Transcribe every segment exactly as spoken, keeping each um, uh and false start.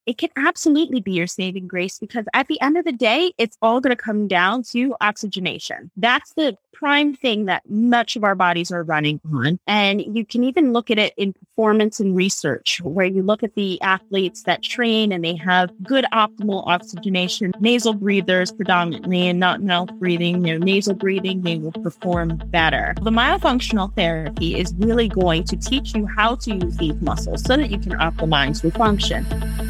it can absolutely be your saving grace, because at the end of the day, it's all going to come down to oxygenation. That's the prime thing that much of our bodies are running on. And you can even look at it in performance and research, where you look at the athletes that train and they have good optimal oxygenation, nasal breathers predominantly, and not mouth breathing, you know, nasal breathing, they will perform better. The myofunctional therapy is really going to teach you how to use these muscles so that you can optimize your function.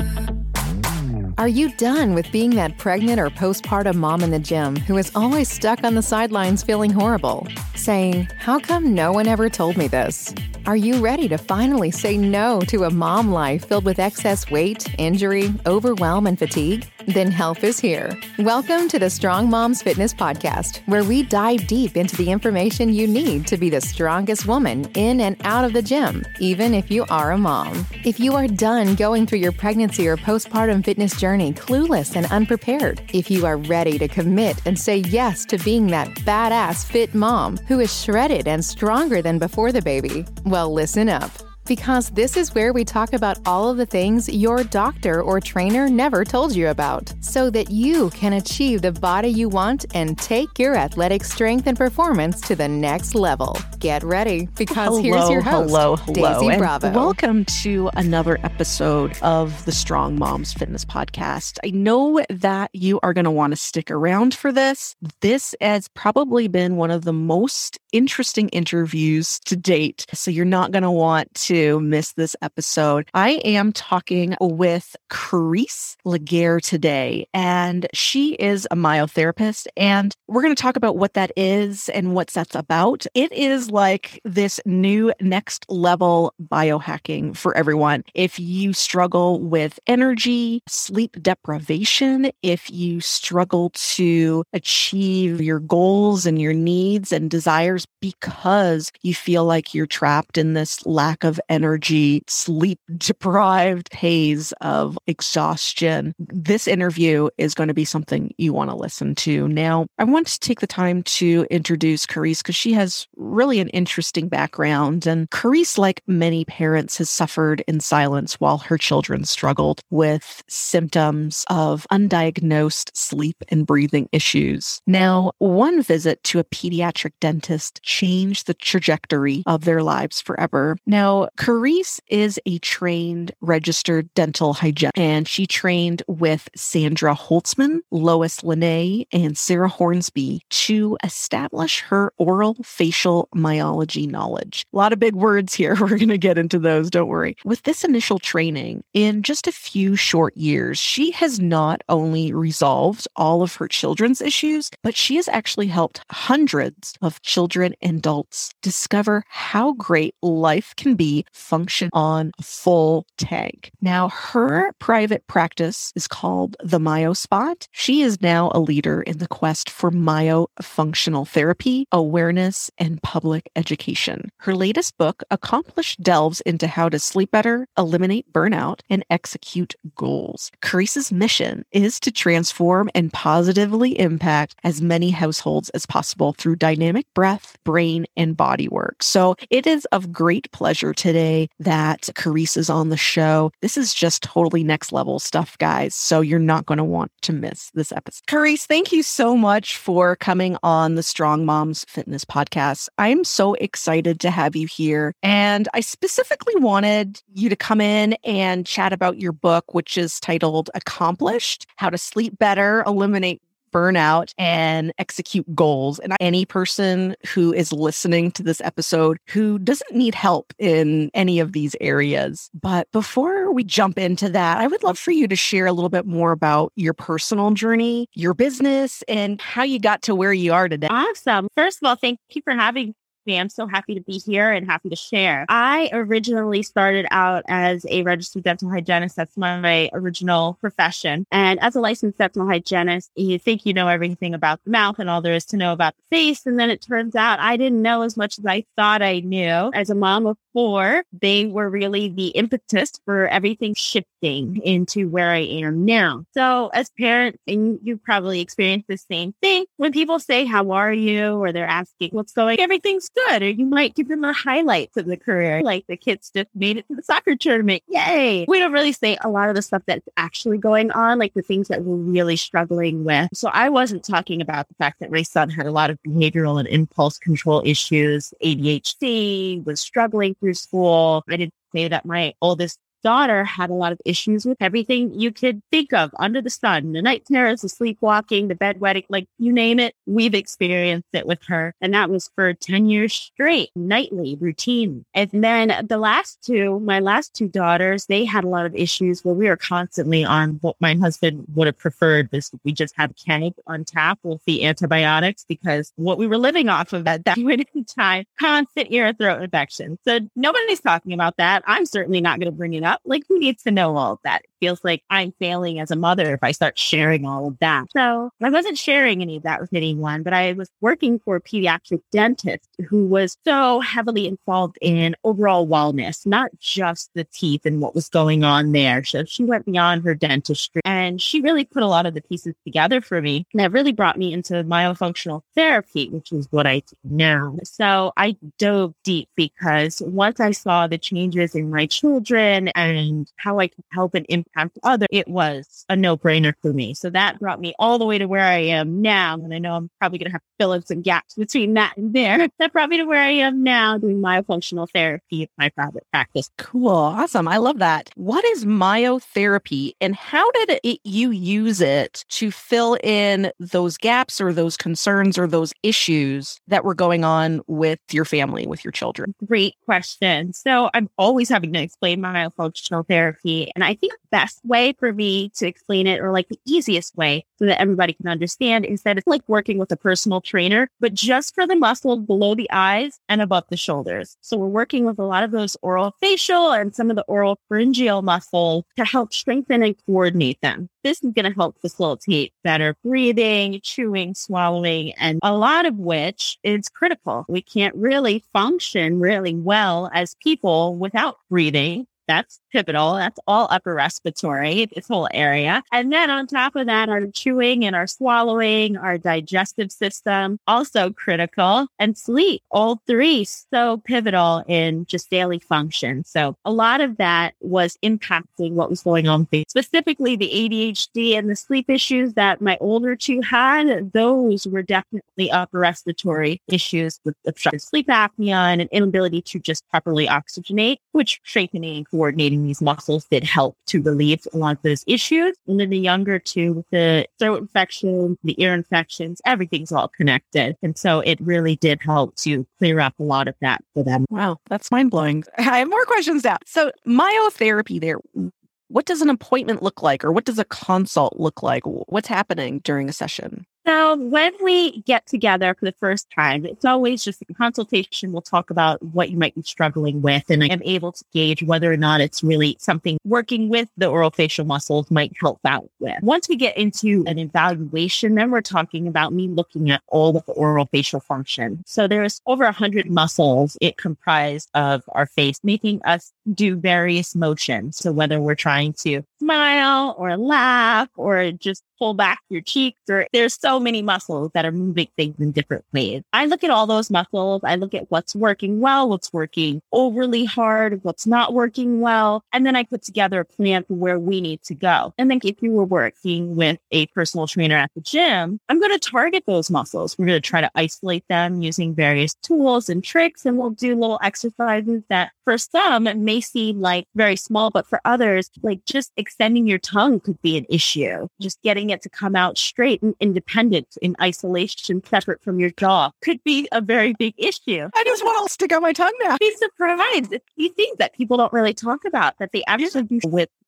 Are you done with being that pregnant or postpartum mom in the gym who is always stuck on the sidelines feeling horrible, saying, "How come no one ever told me this?" Are you ready to finally say no to a mom life filled with excess weight, injury, overwhelm, and fatigue? Then help is here. Welcome to the Strong Moms Fitness Podcast, where we dive deep into the information you need to be the strongest woman in and out of the gym, even if you are a mom. If you are done going through your pregnancy or postpartum fitness journey clueless and unprepared, if you are ready to commit and say yes to being that badass fit mom who is shredded and stronger than before the baby, well, listen up. Because this is where we talk about all of the things your doctor or trainer never told you about, so that you can achieve the body you want and take your athletic strength and performance to the next level. Get ready, because hello, here's your host, hello, hello, Daisy and Bravo. Welcome to another episode of the Strong Moms Fitness Podcast. I know that you are going to want to stick around for this. This has probably been one of the most interesting interviews to date, so you're not going to want to to miss this episode. I am talking with Carice Laguerre today, and she is a myotherapist, and we're going to talk about what that is and what that's about. It is like this new next level biohacking for everyone. If you struggle with energy, sleep deprivation, if you struggle to achieve your goals and your needs and desires because you feel like you're trapped in this lack of energy, sleep deprived haze of exhaustion, this interview is going to be something you want to listen to. Now, I want to take the time to introduce Carice because she has really an interesting background. And Carice, like many parents, has suffered in silence while her children struggled with symptoms of undiagnosed sleep and breathing issues. Now, one visit to a pediatric dentist changed the trajectory of their lives forever. Now, Carice is a trained registered dental hygienist, and she trained with Sandra Holtzman, Lois Linnae, and Sarah Hornsby to establish her oral facial myology knowledge. A lot of big words here. We're going to get into those, don't worry. With this initial training, in just a few short years, she has not only resolved all of her children's issues, but she has actually helped hundreds of children and adults discover how great life can be function on a full tank. Now, her private practice is called the MyoSpot. She is now a leader in the quest for myofunctional therapy, awareness, and public education. Her latest book, Accomplished, delves into how to sleep better, eliminate burnout, and execute goals. Carice's mission is to transform and positively impact as many households as possible through dynamic breath, brain, and body work. So it is of great pleasure today that Carice is on the show. This is just totally next level stuff, guys. So you're not going to want to miss this episode. Carice, thank you so much for coming on the Strong Moms Fitness Podcast. I'm so excited to have you here. And I specifically wanted you to come in and chat about your book, which is titled Accomplished: How to Sleep Better, Eliminate Burnout, and Execute Goals. And any person who is listening to this episode who doesn't need help in any of these areas. But before we jump into that, I would love for you to share a little bit more about your personal journey, your business, and how you got to where you are today. Awesome. First of all, thank you for having me. I'm so happy to be here and happy to share. I originally started out as a registered dental hygienist. That's my, my original profession. And as a licensed dental hygienist, you think you know everything about the mouth and all there is to know about the face. And then it turns out I didn't know as much as I thought I knew. As a mom of four, they were really the impetus for everything shifting into where I am now. So as parents, and you probably experienced the same thing, when people say, how are you? Or they're asking what's going, everything's good. Or you might give them the highlights of the career. Like the kids just made it to the soccer tournament. Yay. We don't really say a lot of the stuff that's actually going on, like the things that we're really struggling with. So I wasn't talking about the fact that my son had a lot of behavioral and impulse control issues, A D H D, was struggling through school. I didn't say that my oldest daughter had a lot of issues with everything you could think of under the sun, the night terrors, the sleepwalking, the bedwetting, like you name it, we've experienced it with her. And that was for ten years straight, nightly, routine. And then the last two, my last two daughters, they had a lot of issues where we were constantly on what my husband would have preferred is we just have Keg on tap with the antibiotics, because what we were living off of at that point in time, constant ear and throat infection. So nobody's talking about that. I'm certainly not going to bring it up. Like, who needs to know all of that? It feels like I'm failing as a mother if I start sharing all of that. So I wasn't sharing any of that with anyone, but I was working for a pediatric dentist who was so heavily involved in overall wellness, not just the teeth and what was going on there. So she went beyond her dentistry and she really put a lot of the pieces together for me. And that really brought me into myofunctional therapy, which is what I do now. So I dove deep because once I saw the changes in my children and how I could help and impact others, it was a no-brainer for me. So that brought me all the way to where I am now. And I know I'm probably going to have to fill in some gaps between that and there. That brought me to where I am now doing myofunctional therapy in my private practice. Cool. Awesome. I love that. What is myotherapy and how did it, you use it to fill in those gaps or those concerns or those issues that were going on with your family, with your children? Great question. So I'm always having to explain myofunctional therapy. And I think the best way for me to explain it, or like the easiest way so that everybody can understand, is that it's like working with a personal trainer, but just for the muscles below the eyes and above the shoulders. So we're working with a lot of those oral facial and some of the oral pharyngeal muscles to help strengthen and coordinate them. This is going to help facilitate better breathing, chewing, swallowing, and a lot of which is critical. We can't really function really well as people without breathing. That's pivotal. That's all upper respiratory, this whole area. And then on top of that, our chewing and our swallowing, our digestive system, also critical. And sleep, all three, so pivotal in just daily function. So a lot of that was impacting what was going on, specifically the A D H D and the sleep issues that my older two had. Those were definitely upper respiratory issues with obstructive sleep apnea and an inability to just properly oxygenate, which strengthening and coordinating these muscles did help to relieve a lot of those issues. And then the younger two, with the throat infection, the ear infections, everything's all connected. And so it really did help to clear up a lot of that for them. Wow, that's mind blowing. I have more questions now. So myotherapy there, what does an appointment look like, or what does a consult look like? What's happening during a session? So when we get together for the first time, it's always just a consultation. We'll talk about what you might be struggling with, and I am able to gauge whether or not it's really something working with the orofacial muscles might help out with. Once we get into an evaluation, then we're talking about me looking at all of the orofacial function. So there's over one hundred muscles it comprised of our face, making us do various motions. So whether we're trying to smile or laugh or just pull back your cheeks, or there's so many muscles that are moving things in different ways. I look at all those muscles. I look at what's working well, what's working overly hard, what's not working well. And then I put together a plan for where we need to go. And then if you were working with a personal trainer at the gym, I'm going to target those muscles. We're going to try to isolate them using various tools and tricks. And we'll do little exercises that for some may seem like very small, but for others, like just extending your tongue could be an issue. Just getting it to come out straight and independent in isolation, separate from your jaw, could be a very big issue. I just want to stick out my tongue now. Be surprised. These things that people don't really talk about, that they actually do with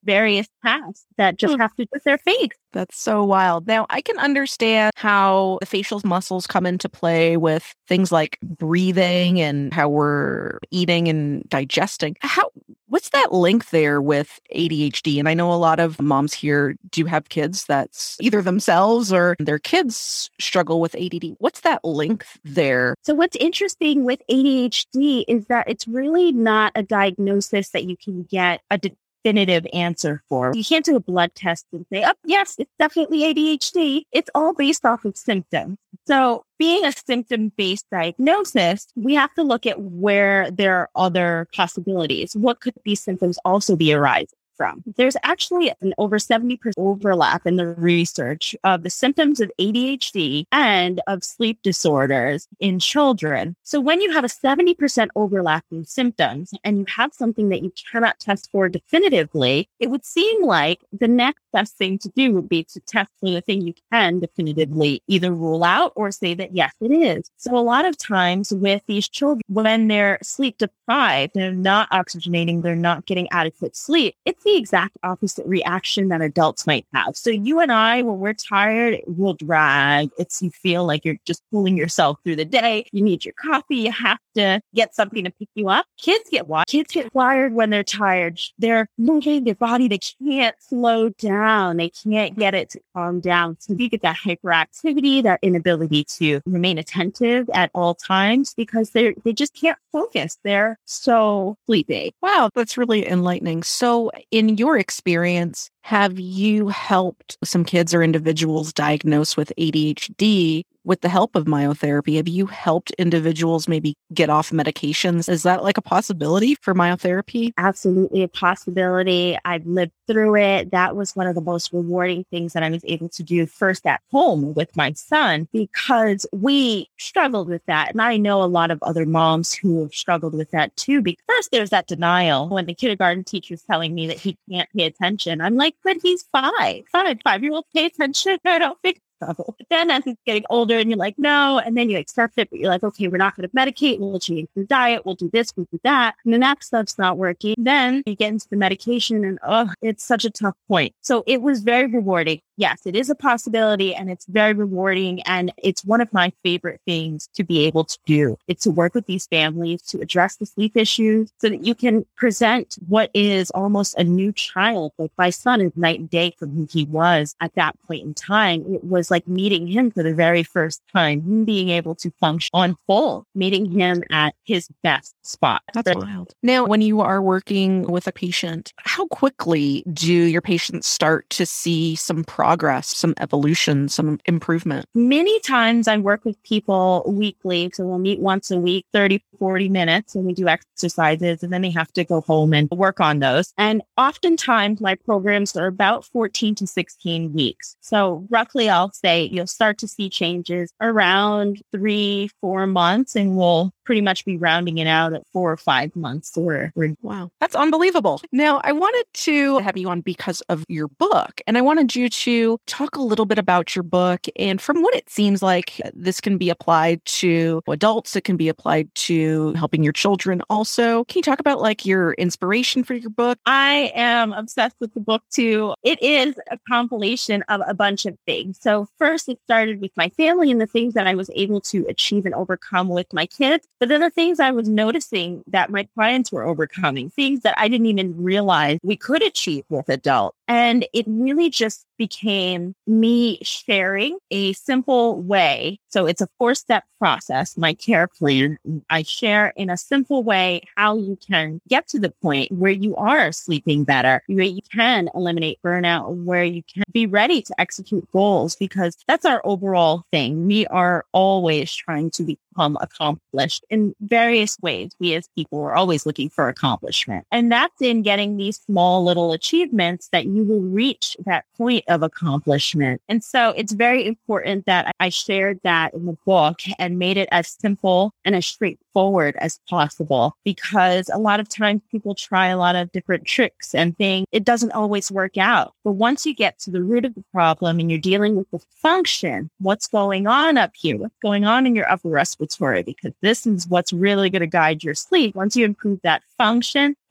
various tasks that just have to do with their face. That's so wild. Now, I can understand how the facial muscles come into play with things like breathing and how we're eating and digesting. How, what's that link there with A D H D? And I know a lot of moms here do have kids that's either themselves or their kids struggle with A D D. What's that link there? So what's interesting with A D H D is that it's really not a diagnosis that you can get a de- definitive answer for. You can't do a blood test and say, oh, yes, it's definitely A D H D. It's all based off of symptoms. So being a symptom-based diagnosis, we have to look at where there are other possibilities. What could these symptoms also be arising from? There's actually an over seventy percent overlap in the research of the symptoms of A D H D and of sleep disorders in children. So when you have a seventy percent overlap in symptoms and you have something that you cannot test for definitively, it would seem like the next best thing to do would be to test for the thing you can definitively either rule out or say that, yes, it is. So a lot of times with these children, when they're sleep deprived, they're not oxygenating, they're not getting adequate sleep, it's the exact opposite reaction that adults might have. So you and I, when we're tired, we'll drag. It's, you feel like you're just pulling yourself through the day. You need your coffee. You have to get something to pick you up. Kids get wired. Kids get wired when they're tired. They're moving their body. They can't slow down. They can't get it to calm down. So you get that hyperactivity, that inability to remain attentive at all times because they they just can't focus. They're so sleepy. Wow, that's really enlightening. So in your experience, have you helped some kids or individuals diagnosed with A D H D with the help of myotherapy? Have you helped individuals maybe get off medications? Is that like a possibility for myotherapy? Absolutely a possibility. I've lived through it. That was one of the most rewarding things that I was able to do first at home with my son because we struggled with that. And I know a lot of other moms who have struggled with that too. Because first there's that denial when the kindergarten teacher's telling me that he can't pay attention. I'm like, but he's five. Five, five-year-old pay attention. I don't think so. But then as he's getting older and you're like, no, and then you accept it, but you're like, okay, we're not going to medicate. We'll change the diet. We'll do this, we'll do that. And then that stuff's not working. Then you get into the medication and oh, it's such a tough point. So it was very rewarding. Yes, it is a possibility and it's very rewarding. And it's one of my favorite things to be able to do. It's to work with these families to address the sleep issues so that you can present what is almost a new child. Like my son is night and day from who he was at that point in time. It was like meeting him for the very first time, him being able to function on full, meeting him at his best spot. That's right. Wild. Now, when you are working with a patient, how quickly do your patients start to see some progress, some evolution, some improvement? Many times I work with people weekly. So we'll meet once a week, thirty, forty minutes, and we do exercises, and then they have to go home and work on those. And oftentimes my programs are about fourteen to sixteen weeks. So roughly I'll say you'll start to see changes around three, four months, and we'll pretty much be rounding it out at four or five months. Or, or wow, that's unbelievable. Now, I wanted to have you on because of your book, and I wanted you to talk a little bit about your book. And from what it seems like, this can be applied to adults. It can be applied to helping your children also. Can you talk about like your inspiration for your book? I am obsessed with the book too. It is a compilation of a bunch of things. So first it started with my family and the things that I was able to achieve and overcome with my kids. But then the things I was noticing that my clients were overcoming, things that I didn't even realize we could achieve with adults. And it really just became me sharing a simple way. So it's a four-step process, my care plan. I share in a simple way how you can get to the point where you are sleeping better, where you can eliminate burnout, where you can be ready to execute goals, because that's our overall thing. We are always trying to become accomplished in various ways. We as people are always looking for accomplishment. And that's in getting these small little achievements that you will reach that point of accomplishment. And so it's very important that I shared that in the book and made it as simple and as straightforward as possible, because a lot of times people try a lot of different tricks and things. It doesn't always work out. But once you get to the root of the problem and you're dealing with the function, what's going on up here, what's going on in your upper respiratory, because this is what's really going to guide your sleep. Once you improve that function,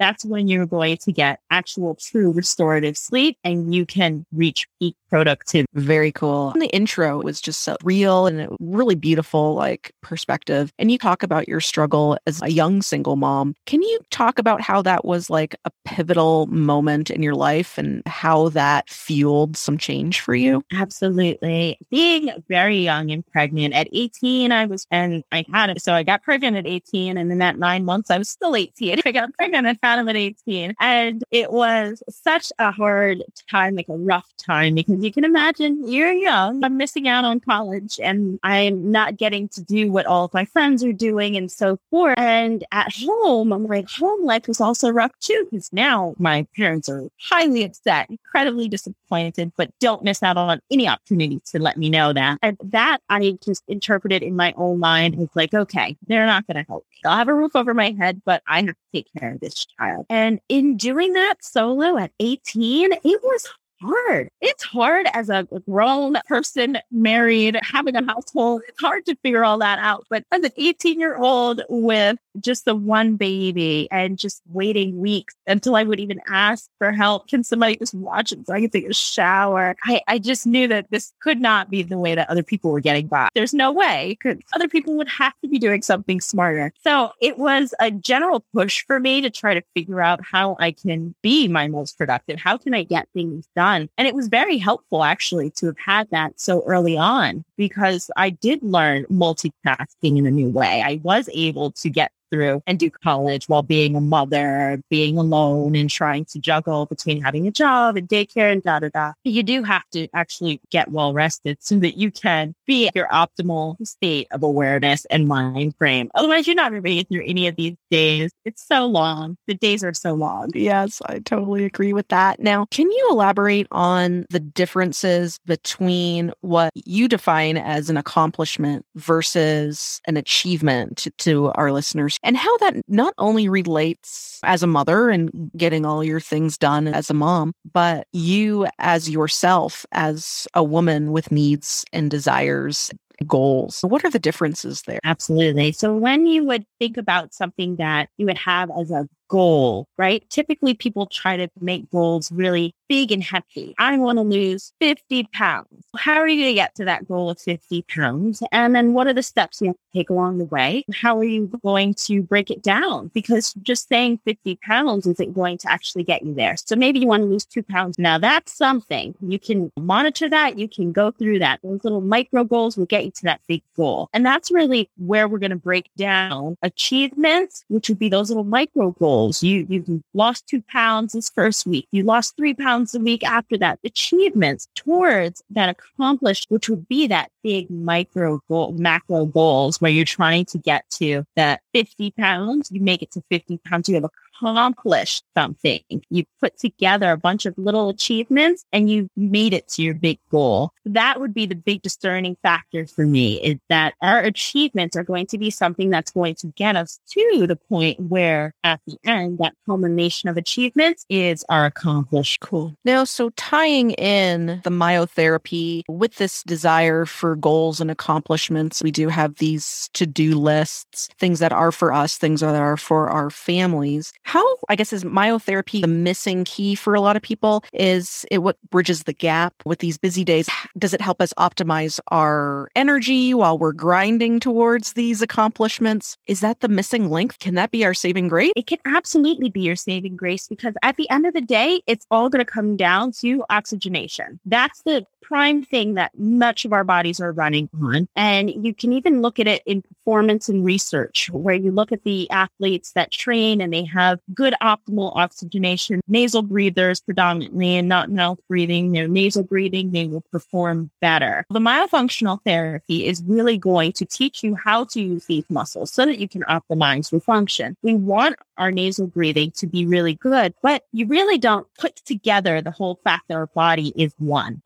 That's when you're going to get actual true restorative sleep and you can reach peak productivity. Very cool. And the intro was just so real and a really beautiful like perspective. And you talk about your struggle as a young single mom. Can you talk about how that was like a pivotal moment in your life and how that fueled some change for you? Absolutely. Being very young and pregnant at eighteen, I was, and I had it. So I got pregnant at eighteen, and then at nine months, I was still eighteen. I got pregnant and had him at eighteen. And it was such a hard time, like a rough time, because you can imagine you're young. I'm missing out on college and I'm not getting to do what all of my friends are doing and so forth. And at home, I'm like, home life was also rough too, because now my parents are highly upset, incredibly disappointed, but don't miss out on any opportunity to let me know that. And that I just interpreted in my own mind as like, okay, they're not going to help me. I'll have a roof over my head, but I have to take care of this child. And in doing that solo at eighteen, it was hard. It's hard as a grown person, married, having a household. It's hard to figure all that out. But as an eighteen year old with just the one baby and just waiting weeks until I would even ask for help, can somebody just watch it so I can take a shower? I, I just knew that this could not be the way that other people were getting by. There's no way. Other people would have to be doing something smarter. So it was a general push for me to try to figure out how I can be my most productive. How can I get things done? And it was very helpful, actually, to have had that so early on, because I did learn multitasking in a new way. I was able to get through and do college while being a mother, being alone and trying to juggle between having a job and daycare and da da da. You do have to actually get well rested so that you can be at your optimal state of awareness and mind frame. Otherwise, you're not going to make it through any of these days. It's so long. The days are so long. Yes, I totally agree with that. Now, can you elaborate on the differences between what you define as an accomplishment versus an achievement to, to our listeners? And how that not only relates as a mother and getting all your things done as a mom, but you as yourself, as a woman with needs and desires, goals. What are the differences there? Absolutely. So when you would think about something that you would have as a goal, right? Typically, people try to make goals really big and hefty. I want to lose fifty pounds. How are you going to get to that goal of fifty pounds? And then what are the steps you have to take along the way? How are you going to break it down? Because just saying fifty pounds isn't going to actually get you there. So maybe you want to lose two pounds. Now that's something. You can monitor that. You can go through that. Those little micro goals will get you to that big goal. And that's really where we're going to break down achievements, which would be those little micro goals. You, you lost two pounds this first week. You lost three pounds a week after that. Achievements towards that accomplished, which would be that big micro goal, macro goals where you're trying to get to that fifty pounds. You make it to fifty pounds. You have accomplished something. You put together a bunch of little achievements and you made it to your big goal. That would be the big discerning factor for me, is that our achievements are going to be something that's going to get us to the point where at the end, that culmination of achievements is our accomplished. Cool. Now, so tying in the myotherapy with this desire for goals and accomplishments, we do have these to-do lists, things that are for us, things that are for our families. How, I guess, is myotherapy the missing key for a lot of people? Is it what bridges the gap with these busy days? Does it help us optimize our energy while we're grinding towards these accomplishments? Is that the missing link? Can that be our saving grace? It can absolutely be your saving grace, because at the end of the day, it's all going to come down to oxygenation. That's the prime thing that much of our bodies are running on. And you can even look at it in performance and research, where you look at the athletes that train and they have good optimal oxygenation, nasal breathers predominantly, and not mouth breathing, you know, nasal breathing, they will perform better. The myofunctional therapy is really going to teach you how to use these muscles so that you can optimize your function. We want our nasal breathing to be really good, but you really don't put together the whole fact that our body is one. Our mouth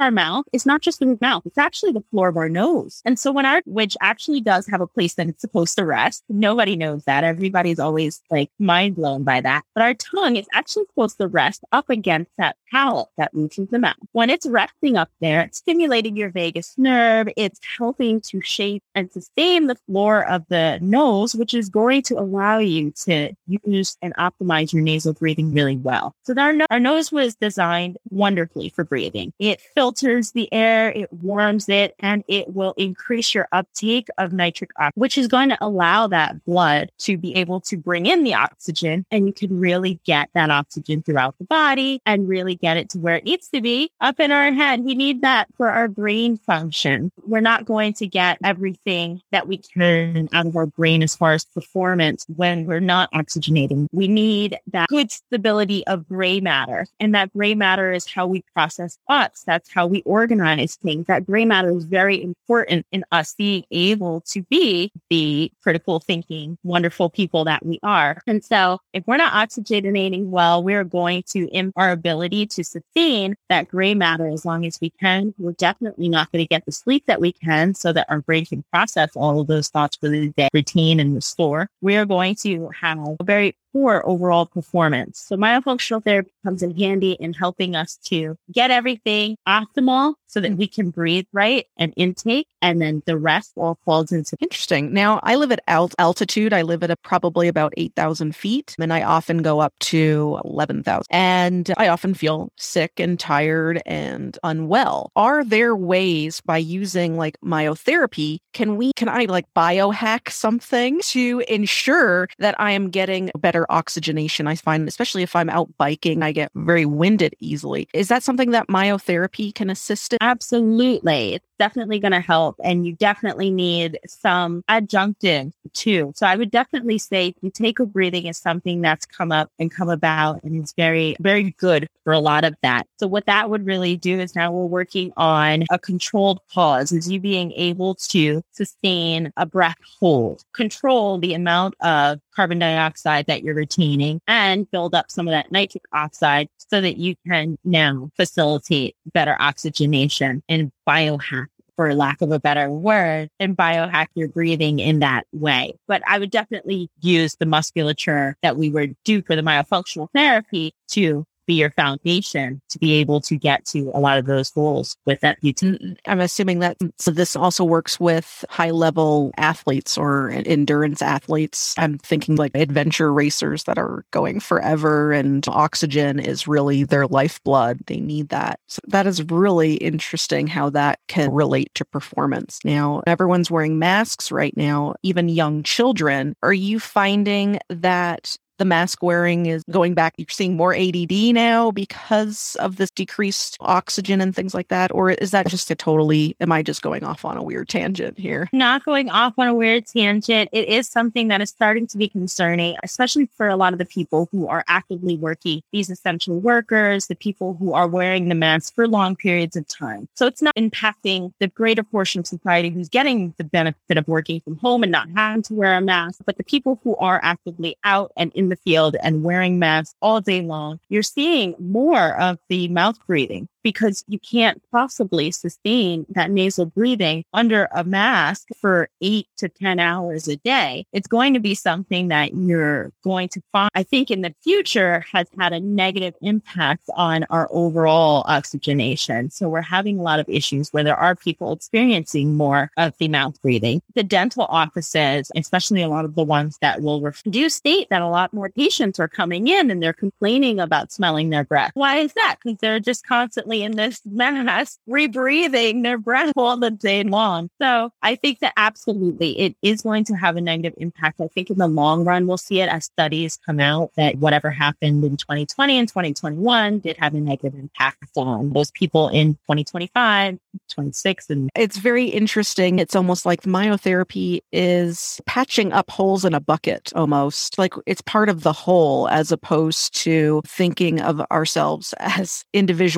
is not just the mouth, it's actually the floor of our nose. And so when our, which actually does have a place that it's supposed to rest, nobody knows that. Everybody's always like mind blown by that. But our tongue is actually supposed to rest up against that palate that reaches the mouth. When it's resting up there, it's stimulating your vagus nerve. It's helping to shape and sustain the floor of the nose, which is going to allow you to use and optimize your nasal breathing really well. So our, no- our nose was designed wonderfully for breathing. It filters the air, it warms it, and it will increase your uptake of nitric oxide, which is going to allow that blood to be able to bring in the oxygen, and you can really get that oxygen throughout the body and really get it to where it needs to be up in our head. We need that for our brain function. We're not going to get everything that we can out of our brain as far as performance when we're not oxygenating. We need that good stability of gray matter. And that gray matter is how we process thoughts. That's how we organize things. That gray matter is very important in us being able to be the critical thinking, wonderful people that we are. And so if we're not oxygenating well, we're going to imp our ability to sustain that gray matter as long as we can. We're definitely not going to get the sleep that we can so that our brain can process all of those thoughts for the day, retain and restore. We are going to have a very poor overall performance. So myofunctional therapy comes in handy in helping us to get everything optimal so that we can breathe right and intake, and then the rest all falls into. Interesting. Now, I live at alt- altitude. I live at a, probably about eight thousand feet, and I often go up to eleven thousand. And I often feel sick and tired and unwell. Are there ways by using like myotherapy, can we, can I like biohack something to ensure that I am getting better oxygenation? I find, especially if I'm out biking, I get very winded easily. Is that something that myotherapy can assist in? Absolutely. It's definitely going to help. And you definitely need some adjunctive too. So I would definitely say Buteyko breathing is something that's come up and come about, and it's very, very good for a lot of that. So what that would really do is now we're working on a controlled pause, is you being able to sustain a breath hold, control the amount of carbon dioxide that you're retaining, and build up some of that nitric oxide so that you can now facilitate better oxygenation and biohack, for lack of a better word, and biohack your breathing in that way. But I would definitely use the musculature that we would do for the myofunctional therapy to be your foundation to be able to get to a lot of those goals with that Buteyko. I'm assuming that so this also works with high level athletes or endurance athletes. I'm thinking like adventure racers that are going forever, and oxygen is really their lifeblood. They need that. So that is really interesting how that can relate to performance. Now, everyone's wearing masks right now, even young children. Are you finding that the mask wearing is going back? You're seeing more A D D now because of this decreased oxygen and things like that? Or is that just a totally, am I just going off on a weird tangent here? Not going off on a weird tangent. It is something that is starting to be concerning, especially for a lot of the people who are actively working, these essential workers, the people who are wearing the mask for long periods of time. So it's not impacting the greater portion of society who's getting the benefit of working from home and not having to wear a mask, but the people who are actively out and in the field and wearing masks all day long, you're seeing more of the mouth breathing because you can't possibly sustain that nasal breathing under a mask for eight to ten hours a day. It's going to be something that you're going to find, I think, in the future has had a negative impact on our overall oxygenation. So we're having a lot of issues where there are people experiencing more of the mouth breathing. The dental offices, especially a lot of the ones that will ref- do state that a lot more patients are coming in and they're complaining about smelling their breath. Why is that? Because they're just constantly in this mask, rebreathing their breath all the day long. So I think that absolutely it is going to have a negative impact. I think in the long run, we'll see it as studies come out that whatever happened in twenty twenty and twenty twenty-one did have a negative impact on those people in twenty twenty-five, twenty-six. And it's very interesting. It's almost like myotherapy is patching up holes in a bucket almost. Like it's part of the whole as opposed to thinking of ourselves as individual portions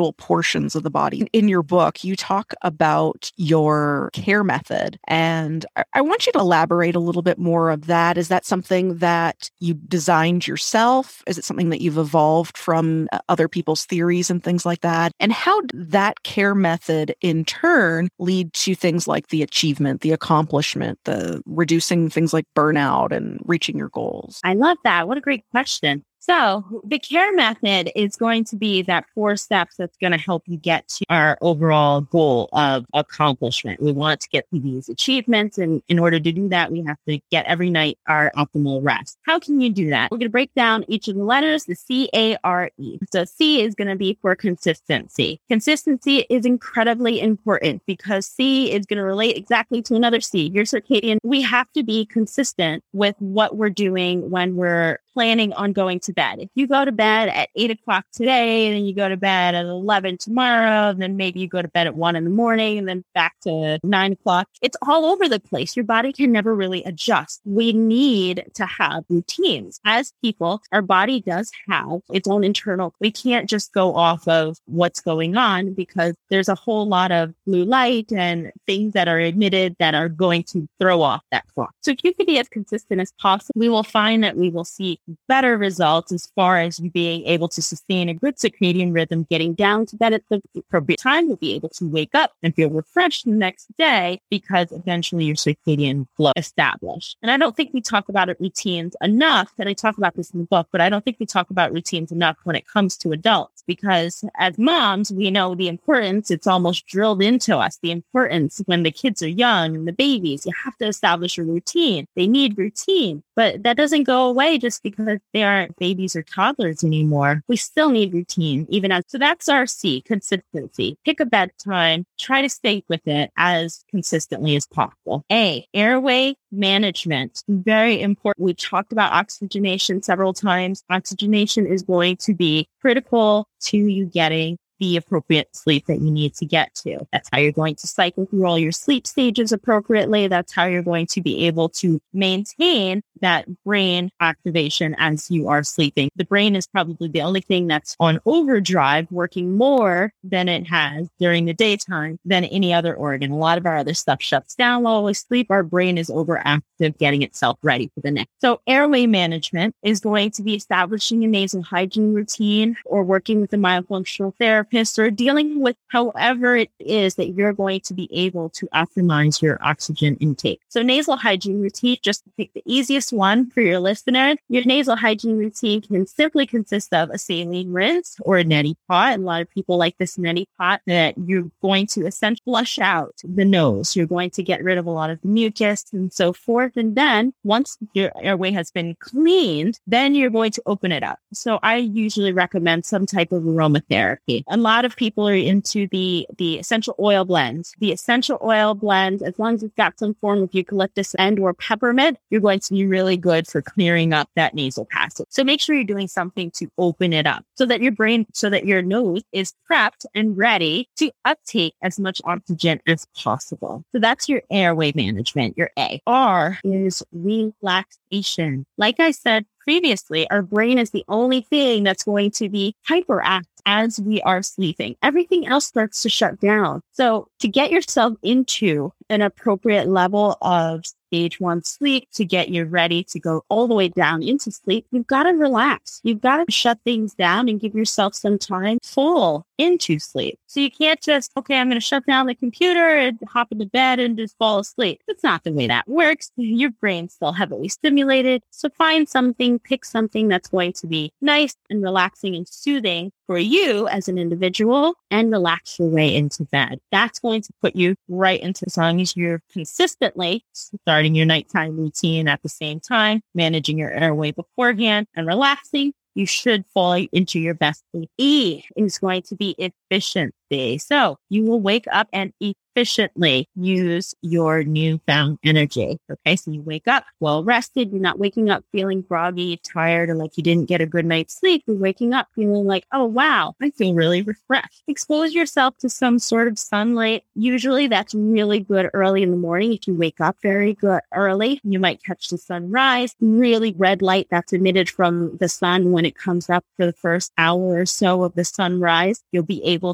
portions of the body. In your book, you talk about your care method, and I, I want you to elaborate a little bit more of that. Is that something that you designed yourself? Is it something that you've evolved from other people's theories and things like that? And how did that care method in turn lead to things like the achievement, the accomplishment, the reducing things like burnout and reaching your goals? I love that. What a great question. So the care method is going to be that four steps that's going to help you get to our overall goal of accomplishment. We want to get to these achievements. And in order to do that, we have to get every night our optimal rest. How can you do that? We're going to break down each of the letters, the C A R E. So C is going to be for consistency. Consistency is incredibly important because C is going to relate exactly to another C, your circadian. We have to be consistent with what we're doing when we're planning on going to bed. If you go to bed at eight o'clock today, and then you go to bed at eleven tomorrow, and then maybe you go to bed at one in the morning and then back to nine o'clock, it's all over the place. Your body can never really adjust. We need to have routines. As people, our body does have its own internal. We can't just go off of what's going on because there's a whole lot of blue light and things that are emitted that are going to throw off that clock. So if you can be as consistent as possible, we will find that we will see better results as far as you being able to sustain a good circadian rhythm, getting down to bed at the appropriate time. You'll be able to wake up and feel refreshed the next day because eventually your circadian flow established. And I don't think we talk about it routines enough, and I talk about this in the book, but I don't think we talk about routines enough when it comes to adults because as moms, we know the importance. It's almost drilled into us, the importance when the kids are young and the babies. You have to establish a routine. They need routine, but that doesn't go away just because they aren't babies or toddlers anymore. We still need routine, even as, so that's our C, consistency. Pick a bedtime, try to stay with it as consistently as possible. A, airway management, very important. We talked about oxygenation several times. Oxygenation is going to be critical to you getting the appropriate sleep that you need to get to. That's how you're going to cycle through all your sleep stages appropriately. That's how you're going to be able to maintain that brain activation as you are sleeping. The brain is probably the only thing that's on overdrive, working more than it has during the daytime than any other organ. A lot of our other stuff shuts down while we sleep. Our brain is overactive, getting itself ready for the next. So airway management is going to be establishing a nasal hygiene routine or working with a myofunctional therapist or dealing with however it is that you're going to be able to optimize your oxygen intake. So nasal hygiene routine, just to pick the easiest one for your listeners, your nasal hygiene routine can simply consist of a saline rinse or a neti pot. And a lot of people like this neti pot that you're going to essentially flush out the nose. You're going to get rid of a lot of the mucus and so forth. And then once your airway has been cleaned, then you're going to open it up. So I usually recommend some type of aromatherapy. A lot of people are into the, the essential oil blends. The essential oil blend, as long as it's got some form of eucalyptus and or peppermint, you're going to be really good for clearing up that nasal passage. So make sure you're doing something to open it up so that your brain, so that your nose is prepped and ready to uptake as much oxygen as possible. So that's your airway management, your A. R is relaxation. Like I said previously, our brain is the only thing that's going to be hyperactive as we are sleeping. Everything else starts to shut down. So to get yourself into an appropriate level of stage one sleep, to get you ready to go all the way down into sleep, you've got to relax. You've got to shut things down and give yourself some time full into sleep. So you can't just, okay, I'm going to shut down the computer and hop into bed and just fall asleep. That's not the way that works. Your brain's still heavily stimulated. So find something, pick something that's going to be nice and relaxing and soothing for you as an individual and relax your way into bed. That's going to put you right into, as long as you're consistently starting your nighttime routine at the same time, managing your airway beforehand and relaxing, you should fall into your best sleep. E is going to be efficiency. So you will wake up and efficiently use your newfound energy. Okay, so you wake up well rested. You're not waking up feeling groggy, tired, or like you didn't get a good night's sleep. You're waking up feeling like, oh, wow, I feel really refreshed. Expose yourself to some sort of sunlight. Usually that's really good early in the morning. If you wake up very good early, you might catch the sunrise. Really red light that's emitted from the sun when it comes up for the first hour or so of the sunrise. You'll be able to expose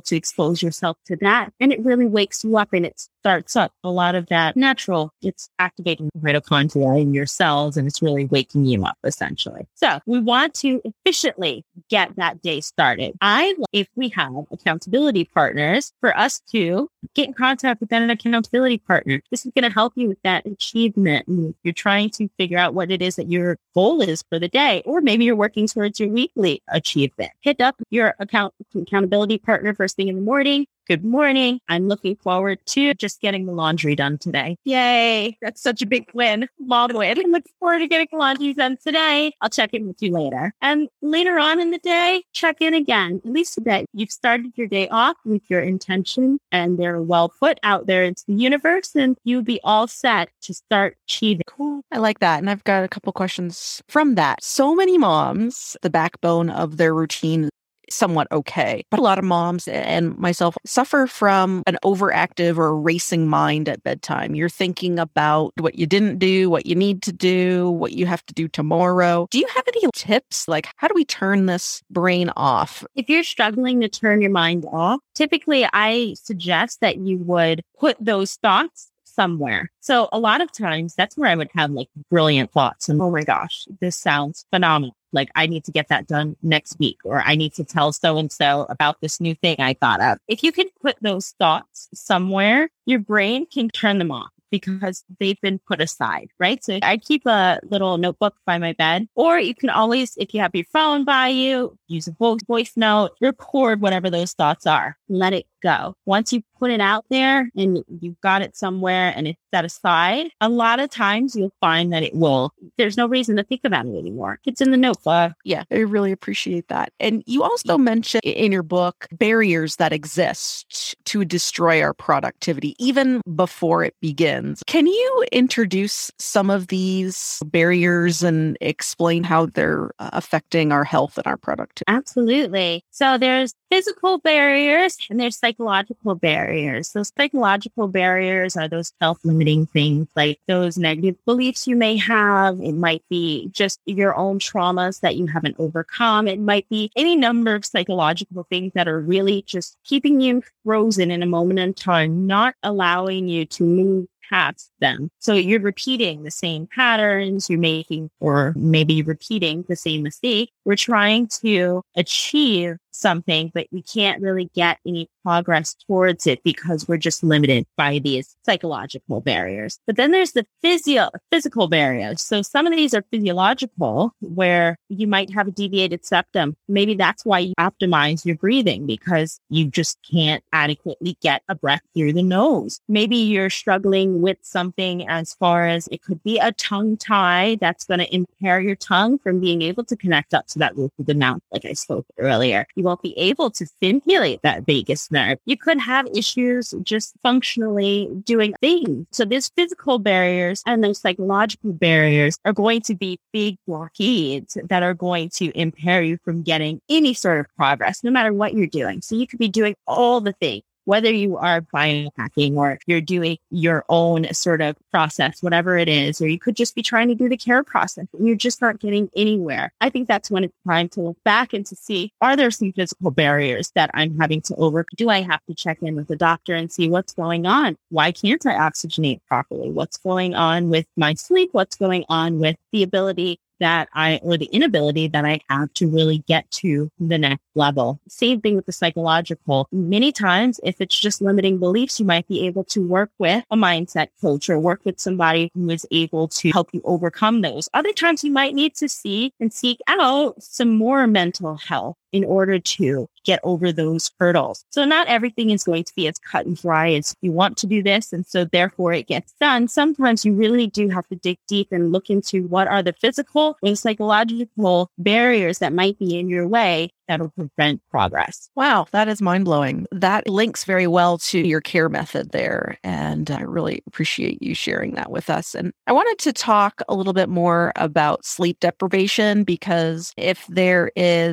expose yourself to that. And it really wakes you up and it starts up a lot of that natural, it's activating mitochondria in your cells and it's really waking you up essentially. So we want to efficiently get that day started. I, if we have accountability partners, for us to get in contact with an accountability partner. This is going to help you with that achievement. And you're trying to figure out what it is that your goal is for the day, or maybe you're working towards your weekly achievement. Hit up your account accountability partner first thing in the morning. Good morning. I'm looking forward to just getting the laundry done today. Yay. That's such a big win. Mom win. I look forward to getting the laundry done today. I'll check in with you later. And later on in the day, check in again. At least that you've started your day off with your intention and they're well put out there into the universe and you'll be all set to start achieving. Cool. I like that. And I've got a couple questions from that. So many moms, the backbone of their routine somewhat okay. But a lot of moms and myself suffer from an overactive or racing mind at bedtime. You're thinking about what you didn't do, what you need to do, what you have to do tomorrow. Do you have any tips? Like, how do we turn this brain off? If you're struggling to turn your mind off, typically I suggest that you would put those thoughts somewhere. So a lot of times that's where I would have like brilliant thoughts and, oh my gosh, this sounds phenomenal. Like I need to get that done next week, or I need to tell so-and-so about this new thing I thought of. If you can put those thoughts somewhere, your brain can turn them off because they've been put aside, right? So I keep a little notebook by my bed, or you can always, if you have your phone by you, use a voice, voice note, record whatever those thoughts are, let it go. Once you put it out there and you've got it somewhere and it's set aside, a lot of times you'll find that it will, there's no reason to think about it anymore. It's in the notebook. Yeah, I really appreciate that. And you also mentioned in your book barriers that exist to destroy our productivity, even before it begins. Can you introduce some of these barriers and explain how they're affecting our health and our productivity? Absolutely. So there's physical barriers and there's psychological barriers. Those psychological barriers are those self-limiting things, like those negative beliefs you may have. It might be just your own traumas that you haven't overcome. It might be any number of psychological things that are really just keeping you frozen in a moment in time, not allowing you to move past them. So you're repeating the same patterns you're making, or maybe repeating the same mistake. We're trying to achieve something, but we can't really get any progress towards it because we're just limited by these psychological barriers. But then there's the physio physical barriers. So some of these are physiological, where you might have a deviated septum. Maybe that's why you optimize your breathing, because you just can't adequately get a breath through the nose. Maybe you're struggling with something as far as it could be a tongue tie that's going to impair your tongue from being able to connect up to that roof of the mouth, like I spoke earlier. You won't be able to stimulate that vagus nerve. You could have issues just functionally doing things. So there's physical barriers and those psychological barriers are going to be big blockades that are going to impair you from getting any sort of progress, no matter what you're doing. So you could be doing all the things, whether you are biohacking or you're doing your own sort of process, whatever it is, or you could just be trying to do the care process and you're just not getting anywhere. I think that's when it's time to look back and to see, are there some physical barriers that I'm having to overcome? Do I have to check in with the doctor and see what's going on? Why can't I oxygenate properly? What's going on with my sleep? What's going on with the ability that I, or the inability that I have to really get to the next level? Same thing with the psychological. Many times, if it's just limiting beliefs, you might be able to work with a mindset coach or work with somebody who is able to help you overcome those. Other times you might need to see and seek out some more mental health in order to get over those hurdles. So not everything is going to be as cut and dry as you want to do this, and so therefore it gets done. Sometimes you really do have to dig deep and look into what are the physical and psychological barriers that might be in your way that'll prevent progress. Wow, that is mind-blowing. That links very well to your care method there, and I really appreciate you sharing that with us. And I wanted to talk a little bit more about sleep deprivation, because if there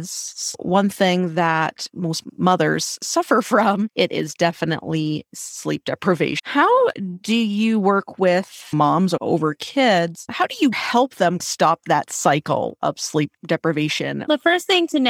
is one thing that most mothers suffer from, it is definitely sleep deprivation. How do you work with moms over kids? How do you help them stop that cycle of sleep deprivation? The first thing to know is that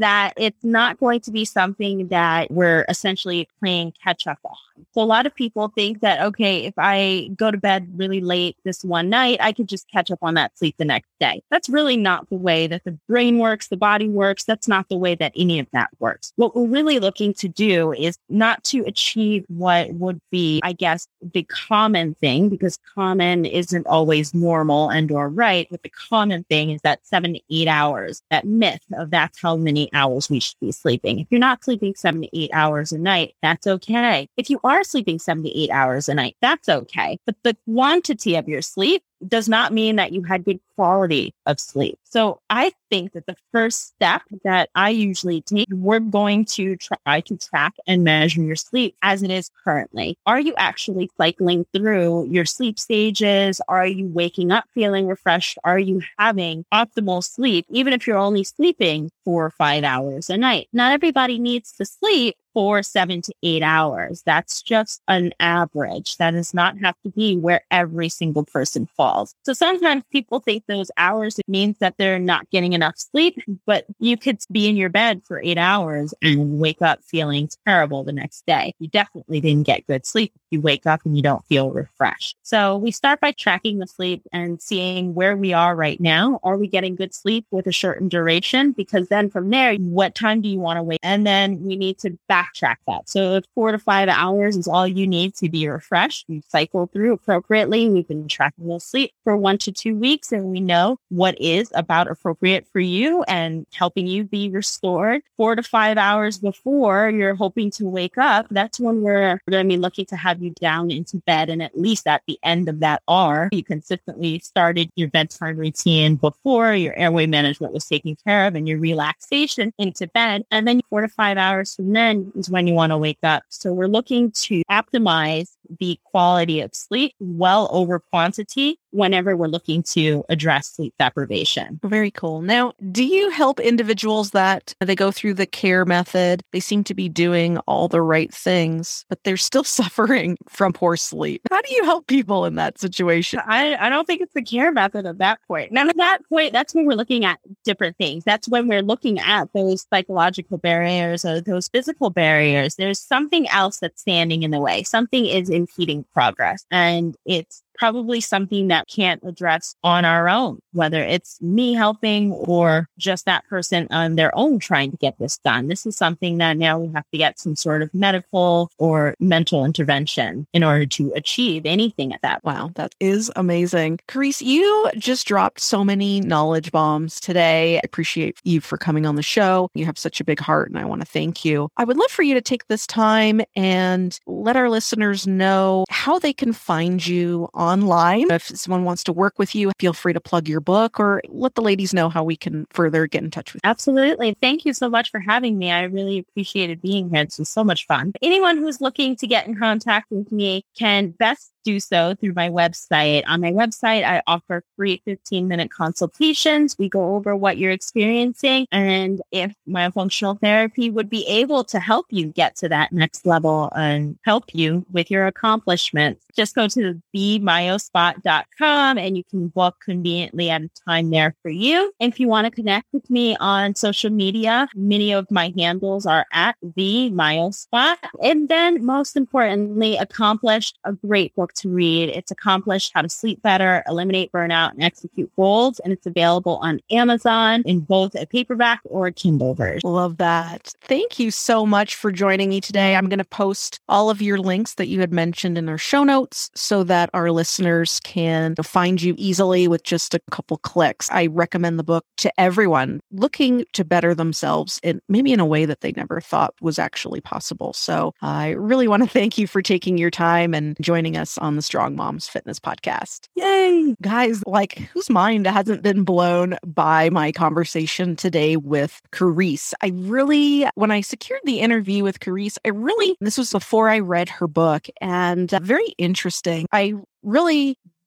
that it's not going to be something that we're essentially playing catch up on. So a lot of people think that, okay, if I go to bed really late this one night, I could just catch up on that sleep the next day. That's really not the way that the brain works, the body works. That's not the way that any of that works. What we're really looking to do is not to achieve what would be, I guess, the common thing, because common isn't always normal and or right. But the common thing is that seven to eight hours, that myth of that's how many hours we should be sleeping. If you're not sleeping seven to eight hours a night, that's okay. If you are sleeping seven to eight hours a night, that's okay. But the quantity of your sleep does not mean that you had good quality of sleep. So I think that the first step that I usually take, we're going to try to track and measure your sleep as it is currently. Are you actually cycling through your sleep stages? Are you waking up feeling refreshed? Are you having optimal sleep, even if you're only sleeping four or five hours a night? Not everybody needs to sleep for seven to eight hours. That's just an average. That does not have to be where every single person falls. So sometimes people think those hours, it means that they're not getting enough sleep, but you could be in your bed for eight hours and wake up feeling terrible the next day. You definitely didn't get good sleep if you wake up and you don't feel refreshed. So we start by tracking the sleep and seeing where we are right now. Are we getting good sleep with a certain duration? Because then from there, what time do you want to wake? And then we need to backtrack that. So if four to five hours is all you need to be refreshed, you cycle through appropriately. We've been tracking the sleep for one to two weeks, and we know what is about appropriate for you and helping you be restored. Four to five hours before you're hoping to wake up, that's when we're going to be looking to have you down into bed. And at least at the end of that hour, you consistently started your bedtime routine before your airway management was taken care of and your relaxation into bed. And then four to five hours from then is when you want to wake up. So we're looking to optimize the quality of sleep well over quantity whenever we're looking to address sleep deprivation. Very cool. Now, do you help individuals that they go through the care method? They seem to be doing all the right things, but they're still suffering from poor sleep. How do you help people in that situation? I, I don't think it's the care method at that point. Now, at that point, that's when we're looking at different things. That's when we're looking at those psychological barriers or those physical barriers. There's something else that's standing in the way. Something is impeding progress. And it's probably something that can't address on our own, whether it's me helping or just that person on their own trying to get this done. This is something that now we have to get some sort of medical or mental intervention in order to achieve anything at that point. Wow, that is amazing. Carice, you just dropped so many knowledge bombs today. I appreciate you for coming on the show. You have such a big heart, and I want to thank you. I would love for you to take this time and let our listeners know how they can find you on online. If someone wants to work with you, feel free to plug your book or let the ladies know how we can further get in touch with you. Absolutely. Thank you so much for having me. I really appreciated being here. It's been so much fun. Anyone who's looking to get in contact with me can best do so through my website. On my website, I offer free fifteen minute consultations. We go over what you're experiencing and if myofunctional therapy would be able to help you get to that next level and help you with your accomplishments. Just go to the myospot dot com and you can book conveniently at a time there for you. If you want to connect with me on social media, many of my handles are at the myospot. And then most importantly, Accomplished, a great book to read. It's Accomplished: How to Sleep Better, Eliminate Burnout, and Execute Goals. And it's available on Amazon in both a paperback or a Kindle version. Love that. Thank you so much for joining me today. I'm going to post all of your links that you had mentioned in our show notes so that our listeners can find you easily with just a couple clicks. I recommend the book to everyone looking to better themselves in maybe in a way that they never thought was actually possible. So I really want to thank you for taking your time and joining us on the Strong Moms Fitness Podcast. Yay! Guys, like, whose mind hasn't been blown by my conversation today with Carice? I really, when I secured the interview with Carice, I really, this was before I read her book, and uh, very interesting. I really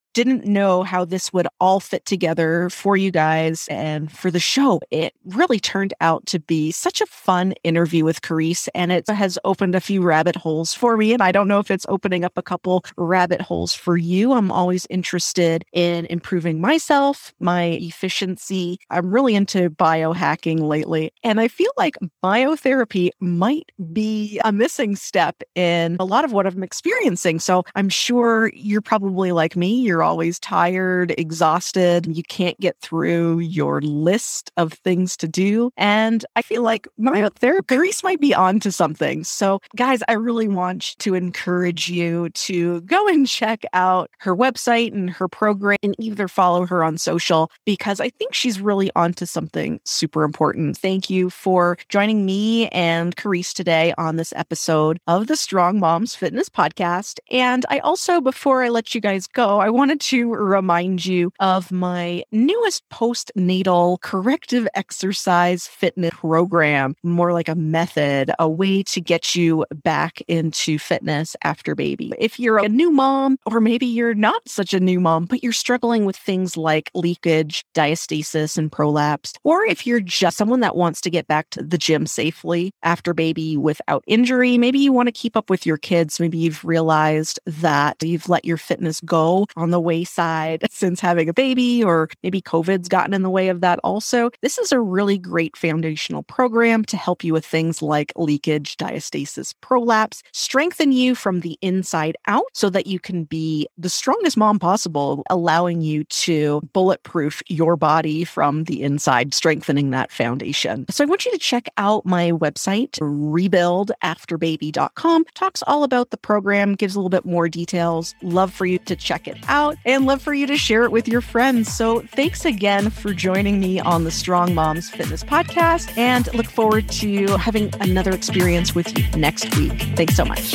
didn't know how this would all fit together for you guys and for the show. It really turned out to be such a fun interview with Carice, and it has opened a few rabbit holes for me. And I don't know if it's opening up a couple rabbit holes for you. I'm always interested in improving myself, my efficiency. I'm really into biohacking lately, and I feel like biotherapy might be a missing step in a lot of what I'm experiencing. So I'm sure you're probably like me. You're always tired, exhausted. You can't get through your list of things to do. And I feel like biotherapy might be on to something. So guys, I really want to encourage you to go and check out her website and her program and either follow her on social, because I think she's really onto something super important. Thank you for joining me and Carice today on this episode of the Strong Moms Fitness Podcast. And I also, before I let you guys go, I wanted to remind you of my newest postnatal corrective exercise fitness program, more like a method, a way to get you back into fitness after baby. If you're a new mom, or maybe you're not such a new mom, but you're struggling with things like leakage, diastasis, and prolapse, or if you're just someone that wants to get back to the gym safely after baby without injury, maybe you want to keep up with your kids, maybe you've realized that you've let your fitness go on the wayside since having a baby, or maybe COVID's gotten in the way of that also. This is a really great foundational program to help you with things like leakage, diastasis, prolapse, strengthen you from the inside out so that you can be the strongest mom possible, allowing you to bulletproof your body from the inside, strengthening that foundation. So I want you to check out my website, rebuild after baby dot com. Talks all about the program, gives a little bit more details. Love for you to check it out and love for you to share it with your friends. So thanks again for joining me on the Strong Moms Fitness Podcast, and look forward to having another experience with you next week. Thanks so much.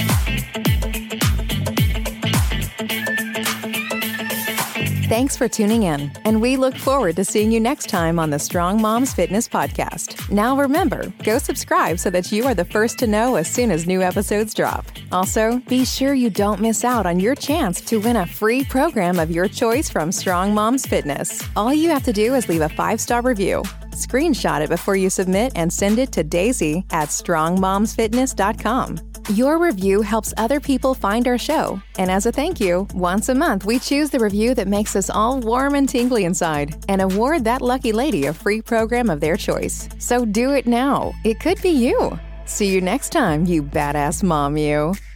Thanks for tuning in, and we look forward to seeing you next time on the Strong Moms Fitness Podcast. Now remember, go subscribe so that you are the first to know as soon as new episodes drop. Also, be sure you don't miss out on your chance to win a free program of your choice from Strong Moms Fitness. All you have to do is leave a five-star review. Screenshot it before you submit and send it to Daisy at strong moms fitness dot com. Your review helps other people find our show. And as a thank you, once a month, we choose the review that makes us all warm and tingly inside and award that lucky lady a free program of their choice. So do it now. It could be you. See you next time, you badass mom, you.